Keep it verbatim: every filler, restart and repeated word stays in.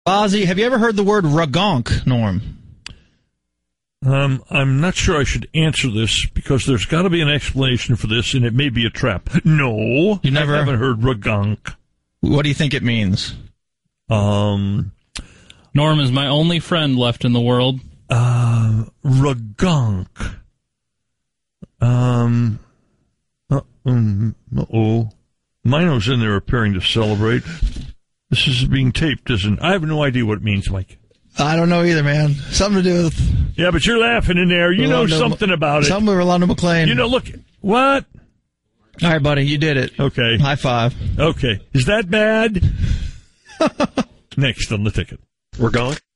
Ozzy, have you ever heard the word ragonk, Norm? Um, I'm not sure I should answer this because there's got to be an explanation for this, and it may be a trap. No, you never I haven't heard ragonk. What do you think it means? Um, Norm is my only friend left in the world. Uh, ragonk. Um, uh, um, uh-oh. Mino's in there appearing to celebrate. This is being taped, isn't it? I have no idea what it means, Mike. I don't know either, man. Something to do with... Yeah, but you're laughing in there. You know something about it. Something with Rolando McClain. You know, look... What? All right, buddy, you did it. Okay. High five. Okay. Is that bad? Next on the ticket. We're going.